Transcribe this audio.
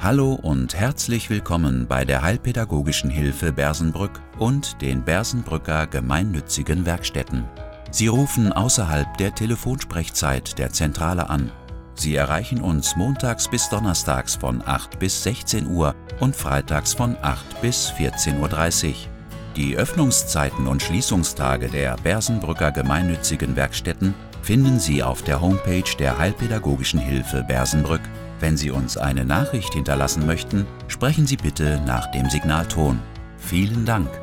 Hallo und herzlich willkommen bei der Heilpädagogischen Hilfe Bersenbrück und den Bersenbrücker gemeinnützigen Werkstätten. Sie rufen außerhalb der Telefonsprechzeit der Zentrale an. Sie erreichen uns montags bis donnerstags von 8 bis 16 Uhr und freitags von 8 bis 14.30 Uhr. Die Öffnungszeiten und Schließungstage der Bersenbrücker gemeinnützigen Werkstätten finden Sie auf der Homepage der Heilpädagogischen Hilfe Bersenbrück. Wenn Sie uns eine Nachricht hinterlassen möchten, sprechen Sie bitte nach dem Signalton. Vielen Dank.